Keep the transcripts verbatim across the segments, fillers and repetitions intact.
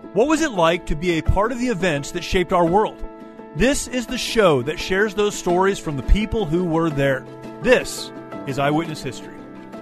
What was it like to be a part of the events that shaped our world? This is the show that shares those stories from the people who were there. This is Eyewitness History.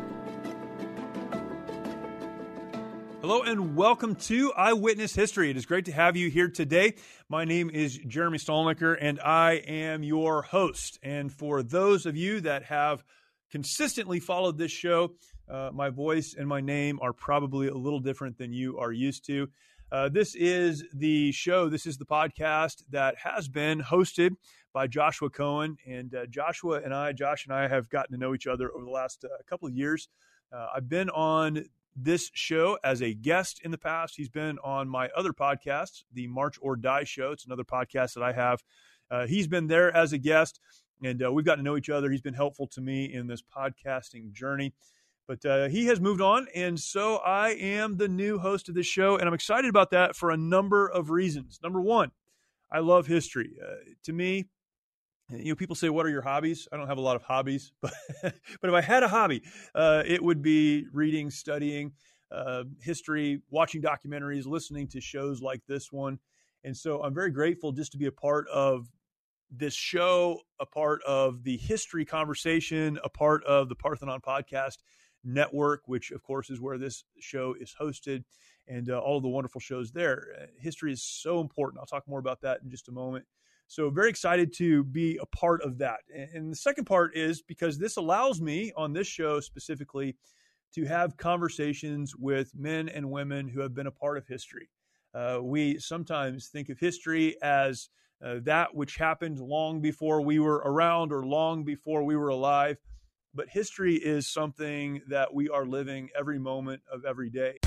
Hello and welcome to Eyewitness History. It is great to have you here today. My name is Jeremy Stolnicker and I am your host. And for those of you that have consistently followed this show, uh, my voice and my name are probably a little different than you are used to. Uh, this is the show, this is the podcast that has been hosted by Joshua Cohen. And uh, Joshua and I, Josh and I have gotten to know each other over the last uh, couple of years. Uh, I've been on this show as a guest in the past. He's been on my other podcast, the March or Die Show. It's another podcast that I have. Uh, he's been there as a guest, and uh, we've gotten to know each other. He's been helpful to me in this podcasting journey. But uh, he has moved on, and so I am the new host of this show, and I'm excited about that for a number of reasons. Number one, I love history. Uh, to me, you know, people say, what are your hobbies? I don't have a lot of hobbies, but but if I had a hobby, uh, it would be reading, studying uh, history, watching documentaries, listening to shows like this one. And so I'm very grateful just to be a part of this show, a part of the history conversation, a part of the Parthenon Podcast Network, which of course is where this show is hosted, and uh, all of the wonderful shows there. Uh, history is so important. I'll talk more about that in just a moment. So very excited to be a part of that. And the second part is because this allows me on this show specifically to have conversations with men and women who have been a part of history. Uh, we sometimes think of history as uh, that which happened long before we were around or long before we were alive. But history is something that we are living every moment of every day.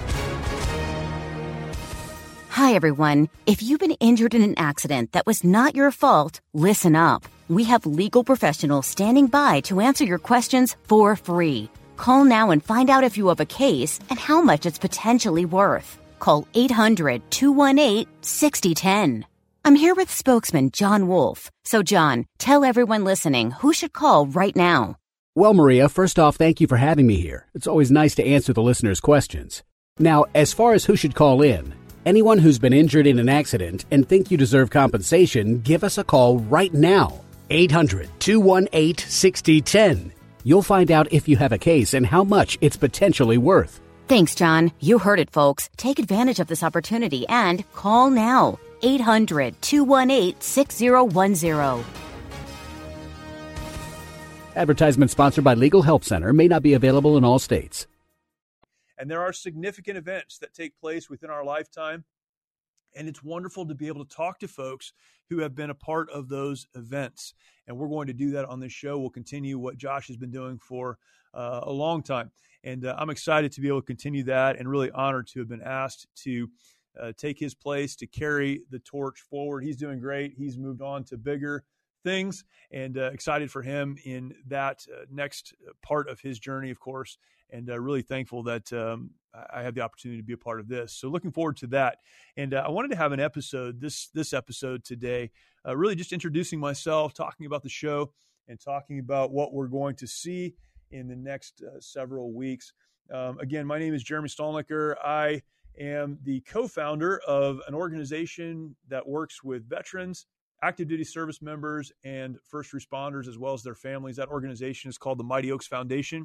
Hi, everyone. If you've been injured in an accident that was not your fault, listen up. We have legal professionals standing by to answer your questions for free. Call now and find out if you have a case and how much it's potentially worth. Call eight hundred, two one eight, six zero one zero. I'm here with spokesman John Wolf. So, John, tell everyone listening who should call right now. Well, Maria, first off, thank you for having me here. It's always nice to answer the listeners' questions. Now, as far as who should call in, anyone who's been injured in an accident and think you deserve compensation, give us a call right now. eight hundred, two one eight, six zero one zero. You'll find out if you have a case and how much it's potentially worth. Thanks, John. You heard it, folks. Take advantage of this opportunity and call now. eight hundred, two one eight, six zero one zero. Advertisement sponsored by Legal Help Center. May not be available in all states. And there are significant events that take place within our lifetime. And it's wonderful to be able to talk to folks who have been a part of those events. And we're going to do that on this show. We'll continue what Josh has been doing for uh, a long time. And uh, I'm excited to be able to continue that and really honored to have been asked to uh, take his place, to carry the torch forward. He's doing great. He's moved on to bigger things, and uh, excited for him in that uh, next part of his journey, of course, and uh, really thankful that um, I have the opportunity to be a part of this. So looking forward to that. And uh, I wanted to have an episode, this this episode today, uh, really just introducing myself, talking about the show, and talking about what we're going to see in the next uh, several weeks. Um, again, my name is Jeremy Stolnicker. I am the co-founder of an organization that works with veterans, active duty service members, and first responders, as well as their families. That organization is called the Mighty Oaks Foundation.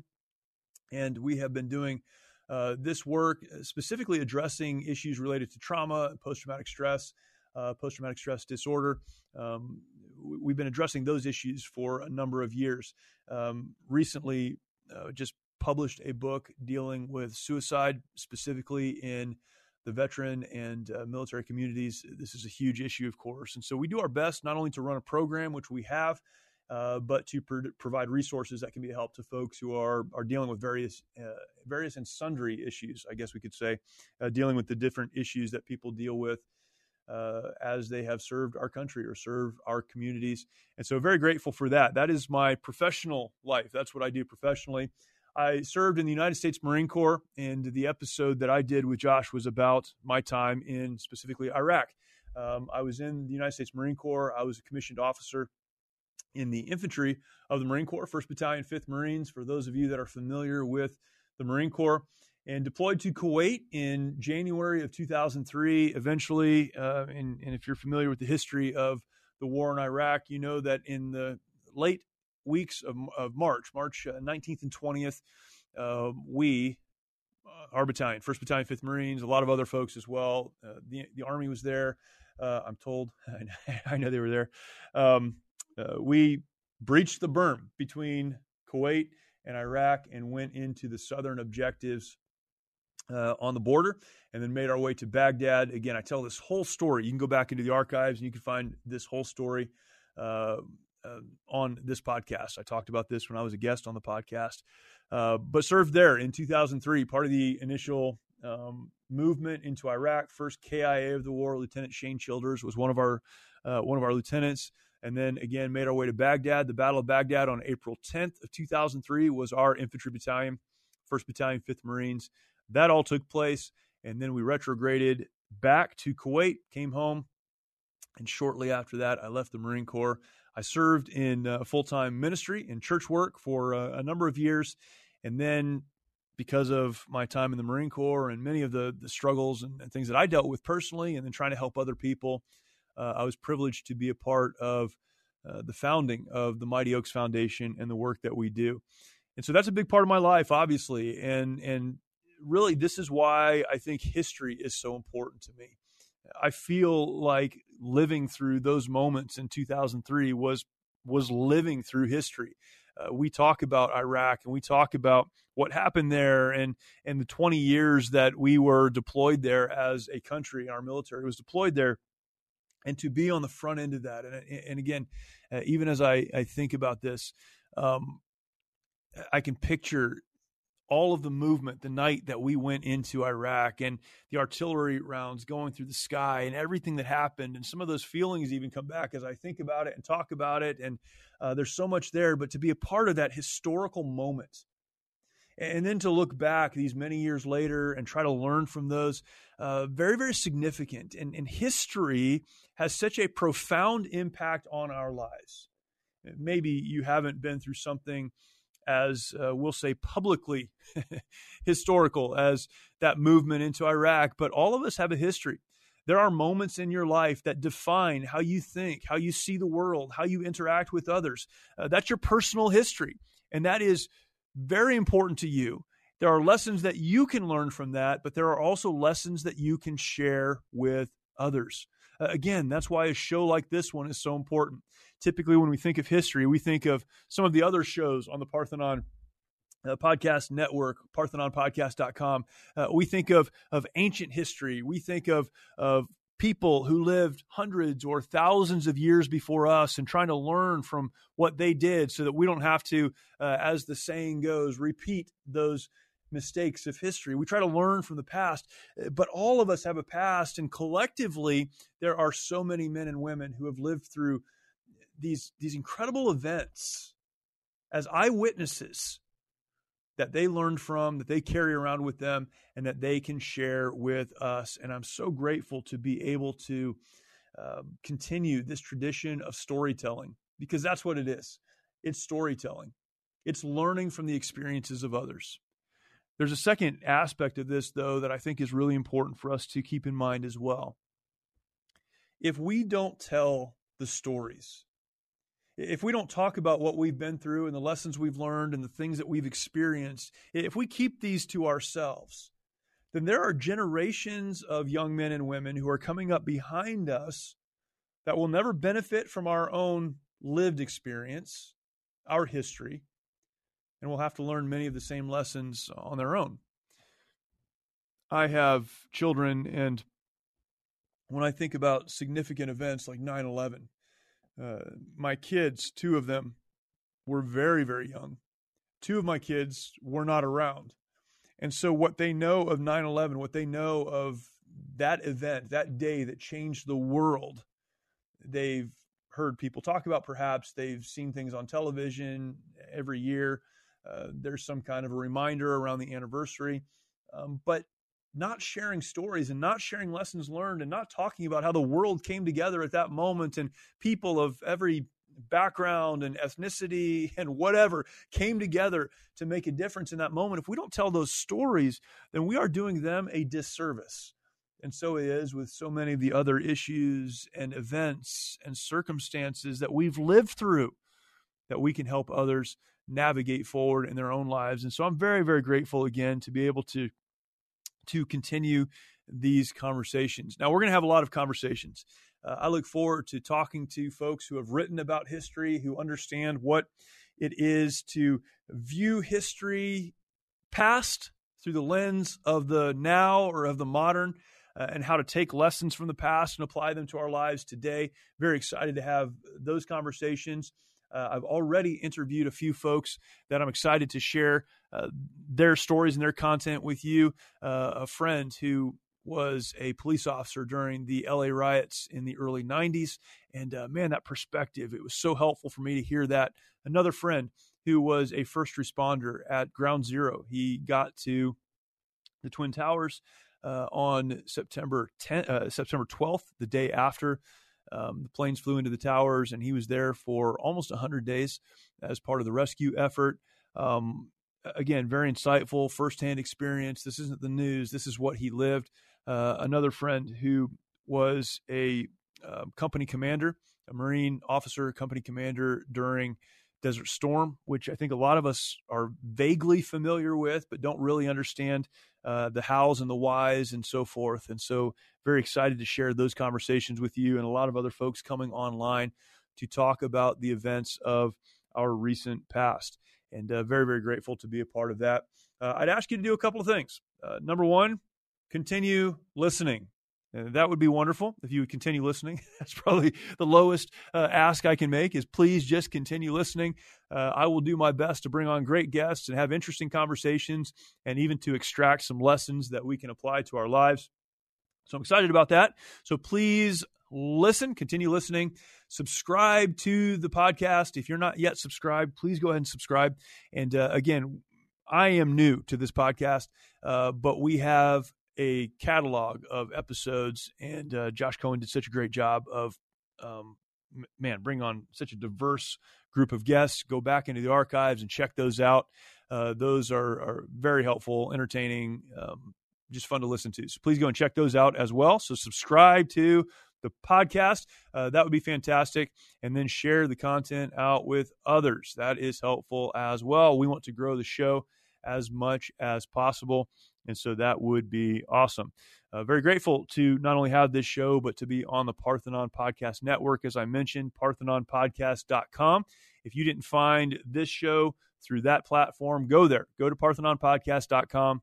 And we have been doing uh, this work, specifically addressing issues related to trauma, post-traumatic stress, uh, post-traumatic stress disorder. Um, we've been addressing those issues for a number of years. Um, recently, uh, just published a book dealing with suicide, specifically in the veteran and uh, military communities. This is a huge issue, of course. And so we do our best not only to run a program, which we have, uh, but to pro- provide resources that can be a help to folks who are are dealing with various uh, various and sundry issues, I guess we could say, uh, dealing with the different issues that people deal with uh, as they have served our country or serve our communities. And so very grateful for that. That is my professional life. That's what I do professionally. I served in the United States Marine Corps, and the episode that I did with Josh was about my time in specifically Iraq. Um, I was in the United States Marine Corps. I was a commissioned officer in the infantry of the Marine Corps, first Battalion, fifth Marines, for those of you that are familiar with the Marine Corps. and deployed to Kuwait in January of two thousand three. Eventually, uh, and, and if you're familiar with the history of the war in Iraq, you know that in the late weeks of, of March, March uh, nineteenth and twentieth, uh, we, uh, our battalion, first Battalion, fifth Marines, a lot of other folks as well. Uh, the, the Army was there, uh, I'm told. I know they were there. Um, uh, we breached the berm between Kuwait and Iraq and went into the southern objectives uh, on the border, and then made our way to Baghdad. Again, I tell this whole story. You can go back into the archives and you can find this whole story uh, uh, on this podcast. I talked about this when I was a guest on the podcast, uh, but served there in two thousand three, part of the initial um, movement into Iraq. First K I A of the war, Lieutenant Shane Childers was one of our uh, one of our lieutenants. And then again, made our way to Baghdad. The Battle of Baghdad on April tenth of two thousand three was our infantry battalion, first Battalion, fifth Marines. That all took place. And then we retrograded back to Kuwait, came home. And shortly after that, I left the Marine Corps. I served in uh, full-time ministry and church work for uh, a number of years. And then because of my time in the Marine Corps and many of the, the struggles and, and things that I dealt with personally, and then trying to help other people, Uh, I was privileged to be a part of uh, the founding of the Mighty Oaks Foundation and the work that we do. And so that's a big part of my life, obviously. And, and really, this is why I think history is so important to me. I feel like living through those moments in two thousand three was, was living through history. Uh, we talk about Iraq and we talk about what happened there and, and the twenty years that we were deployed there as a country. Our military was deployed there. And to be on the front end of that. And, and again, uh, even as I, I think about this, um, I can picture all of the movement the night that we went into Iraq and the artillery rounds going through the sky and everything that happened. And some of those feelings even come back as I think about it and talk about it. And uh, there's so much there, but to be a part of that historical moment, and then to look back these many years later and try to learn from those, uh, very, very significant. And, and history has such a profound impact on our lives. Maybe you haven't been through something as, uh, we'll say, publicly historical as that movement into Iraq, but all of us have a history. There are moments in your life that define how you think, how you see the world, how you interact with others. Uh, that's your personal history, and that is very important to you. There are lessons that you can learn from that, but there are also lessons that you can share with others. Uh, again, that's why a show like this one is so important. Typically, when we think of history, we think of some of the other shows on the Parthenon uh, Podcast Network, parthenon podcast dot com. Uh, we think of, of ancient history. We think of, of people who lived hundreds or thousands of years before us and trying to learn from what they did so that we don't have to, uh, as the saying goes, repeat those mistakes of history. We try to learn from the past, but all of us have a past, and collectively, there are so many men and women who have lived through these, these incredible events as eyewitnesses that they learned from, that they carry around with them, and that they can share with us. And I'm so grateful to be able to uh, continue this tradition of storytelling, because that's what it is. It's storytelling. It's learning from the experiences of others. There's a second aspect of this, though, that I think is really important for us to keep in mind as well. If we don't tell the stories, if we don't talk about what we've been through and the lessons we've learned and the things that we've experienced, if we keep these to ourselves, then there are generations of young men and women who are coming up behind us that will never benefit from our own lived experience, our history, and will have to learn many of the same lessons on their own. I have children, and when I think about significant events like nine eleven, Uh, my kids, two of them, were very, very young. Two of my kids were not around. And so what they know of nine eleven, what they know of that event, that day that changed the world, they've heard people talk about, perhaps. They've seen things on television every year. Uh, there's some kind of a reminder around the anniversary. Um, but not sharing stories and not sharing lessons learned and not talking about how the world came together at that moment and people of every background and ethnicity and whatever came together to make a difference in that moment. If we don't tell those stories, then we are doing them a disservice. And so it is with so many of the other issues and events and circumstances that we've lived through, that we can help others navigate forward in their own lives. And so I'm very, very grateful again to be able to, to continue these conversations. Now, we're going to have a lot of conversations. Uh, I look forward to talking to folks who have written about history, who understand what it is to view history past through the lens of the now or of the modern, uh, and how to take lessons from the past and apply them to our lives today. Very excited to have those conversations. Uh, I've already interviewed a few folks that I'm excited to share uh, their stories and their content with you. Uh, a friend who was a police officer during the L A riots in the early nineties. And uh, man, that perspective, it was so helpful for me to hear that. Another friend who was a first responder at Ground Zero. He got to the Twin Towers uh, on September tenth, uh, September twelfth, the day after um, the planes flew into the towers, and he was there for almost one hundred days as part of the rescue effort. Um, again, very insightful, firsthand experience. This isn't the news. This is what he lived. Uh, another friend who was a uh, company commander, a Marine officer, company commander during Desert Storm, which I think a lot of us are vaguely familiar with, but don't really understand uh, the hows and the whys and so forth. And so very excited to share those conversations with you and a lot of other folks coming online to talk about the events of our recent past. And uh, very, very grateful to be a part of that. Uh, I'd ask you to do a couple of things. Uh, number one, continue listening. And that would be wonderful if you would continue listening. That's probably the lowest uh, ask I can make, is please just continue listening. Uh, I will do my best to bring on great guests and have interesting conversations, and even to extract some lessons that we can apply to our lives. So I'm excited about that. So please listen, continue listening, subscribe to the podcast. If you're not yet subscribed, please go ahead and subscribe. And uh, again, I am new to this podcast, uh, but we have a catalog of episodes, and uh, Josh Cohen did such a great job of, um, man, bring on such a diverse group of guests. Go back into the archives and check those out. Uh, those are, are very helpful, entertaining, um, just fun to listen to. So please go and check those out as well. So subscribe to the podcast. Uh, that would be fantastic. And then share the content out with others. That is helpful as well. We want to grow the show as much as possible. And so that would be awesome. Uh, very grateful to not only have this show, but to be on the Parthenon Podcast Network. As I mentioned, parthenon podcast dot com. If you didn't find this show through that platform, go there. Go to parthenon podcast dot com.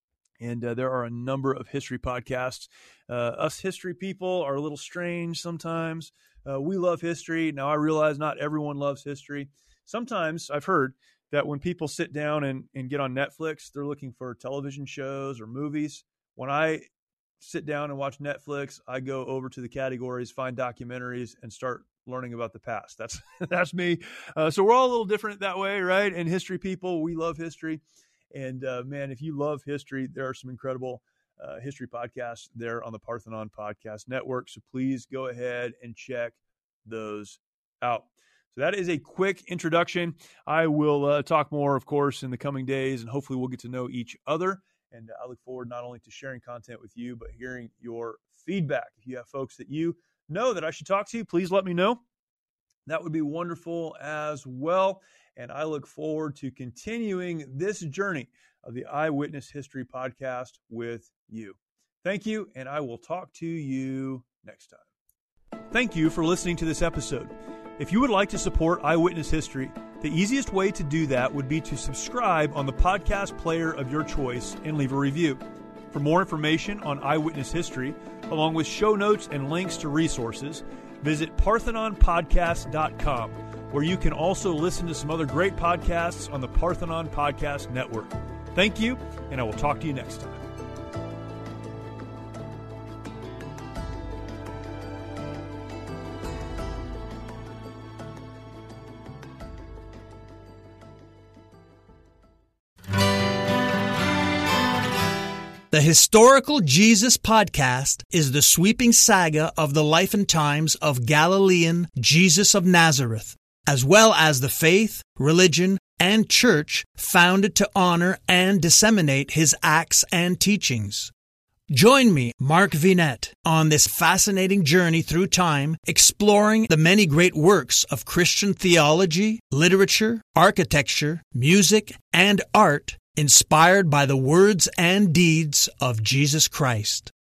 And uh, there are a number of history podcasts. Uh, us history people are a little strange sometimes. Uh, we love history. Now, I realize not everyone loves history. Sometimes I've heard that when people sit down and, and get on Netflix, they're looking for television shows or movies. When I sit down and watch Netflix, I go over to the categories, find documentaries, and start learning about the past. That's that's me. Uh, so we're all a little different that way, right? And history people, we love history. And uh, man, if you love history, there are some incredible uh, history podcasts there on the Parthenon Podcast Network. So please go ahead and check those out. So that is a quick introduction. I will uh, talk more, of course, in the coming days, and hopefully we'll get to know each other. And I look forward not only to sharing content with you, but hearing your feedback. If you have folks that you know that I should talk to, please let me know. That would be wonderful as well. And I look forward to continuing this journey of the Eyewitness History Podcast with you. Thank you, and I will talk to you next time. Thank you for listening to this episode. If you would like to support Eyewitness History, the easiest way to do that would be to subscribe on the podcast player of your choice and leave a review. For more information on Eyewitness History, along with show notes and links to resources, visit parthenon podcast dot com, where you can also listen to some other great podcasts on the Parthenon Podcast Network. Thank you, and I will talk to you next time. The Historical Jesus Podcast is the sweeping saga of the life and times of Galilean Jesus of Nazareth. as well as the faith, religion, and church founded to honor and disseminate his acts and teachings. Join me, Mark Vinette, on this fascinating journey through time, exploring the many great works of Christian theology, literature, architecture, music, and art inspired by the words and deeds of Jesus Christ.